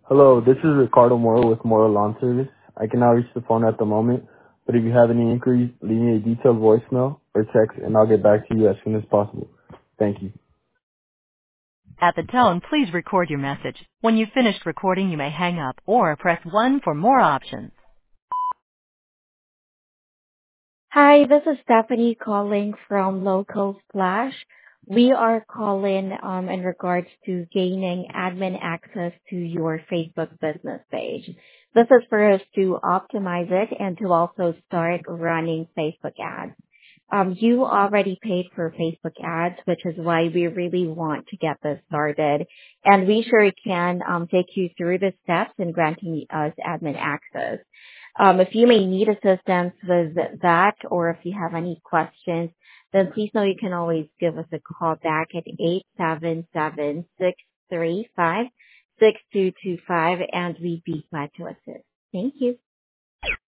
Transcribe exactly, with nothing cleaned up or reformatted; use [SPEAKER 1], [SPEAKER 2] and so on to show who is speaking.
[SPEAKER 1] Hello, this is Ricardo Moro with Moro Lawn Service. I cannot reach the phone at the moment, but if you have any inquiries, leave me a detailed voicemail or text and I'll get back to you as soon as possible. Thank you.
[SPEAKER 2] At the tone, please record your message. When you've finished recording, you may hang up or press one for more options.
[SPEAKER 3] Hi, this is Stephanie calling from Local Splash. We are calling um, in regards to gaining admin access to your Facebook business page. This is for us to optimize it and to also start running Facebook ads. Um, you already paid for Facebook ads, which is why we really want to get this started. And we sure can um, take you through the steps in granting us admin access. Um, if you may need assistance with that or if you have any questions, then please know you can always give us a call back at eight seven seven, six three five, six two two five and we'd be glad to assist. Thank you.